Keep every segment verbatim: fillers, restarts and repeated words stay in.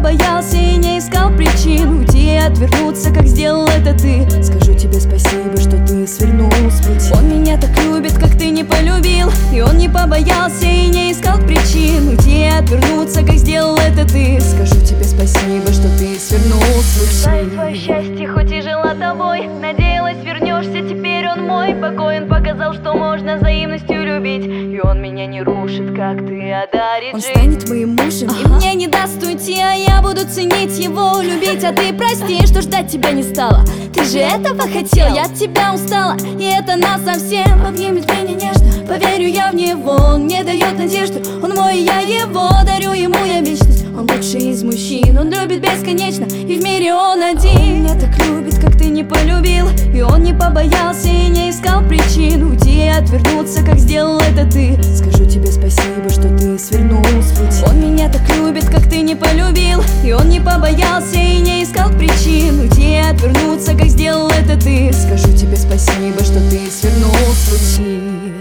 побоялся и не искал причин уйти и отвернуться, как сделал это ты. Скажу тебе спасибо, что ты свернул с пути. Он меня так любит, как ты не полюбил, и он не побоялся и не искал причин уйти и отвернуться, как сделал это ты. Скажу тебе спасибо, что ты свернул с пути. Знаю твое счастье, хоть и жила тобой, надеялась, вернешься, теперь он мой. Покой он показал, что можно взаимностью любить, и он меня не рушит, как ты, а дарит Он жизнь. станет моим мужем, ага. И мне не даст уйти, а я буду ценить его, любить. А ты прости, что ждать тебя не стала. Ты же этого хотел, я от тебя устала, и это насовсем. Обнимет меня нежно, поверю я в него. Он мне дает надежду, он мой, и я его. Дарю ему я вечность, он лучший из мужчин. Он любит бесконечно, и в мире он один. Он меня так любит, как ты не полюбил, и он не побоялся и не искал причин уйти и отвернуться, как сделал это ты. Скажу тебе спасибо, что ты свернул с пути. Он меня так любит, как ты не полюбил, и он не побоялся и не искал причин уйти и отвернуться, как сделал это ты. Скажу тебе спасибо, что ты свернул с пути.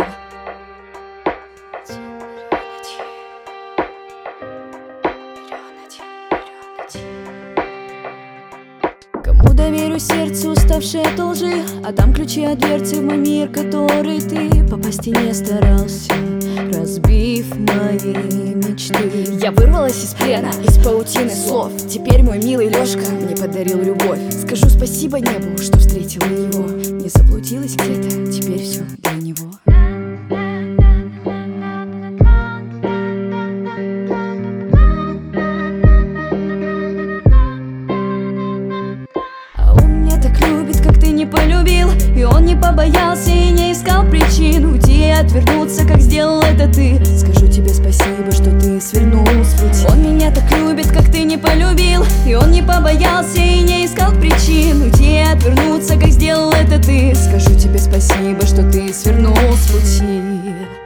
Кому доверю сердце, уставшее от лжи? Отдам ключи от дверцы в мой мир, который ты попасть и не старался, разбив мои мечты. Я вырвалась из плена, из паутины слов. Теперь мой милый Лёшка мне подарил любовь. Скажу спасибо небу, что встретила его. Не заблудилась где-то, теперь все для него. Не полюбил, и он не побоялся и не искал причин уйти и отвернуться, как сделал это ты. Скажу тебе спасибо, что ты свернул с пути. Он меня так любит, как ты не полюбил, и он не побоялся и не искал причин уйти и отвернуться, как сделал это ты. Скажу тебе спасибо, что ты свернул с пути.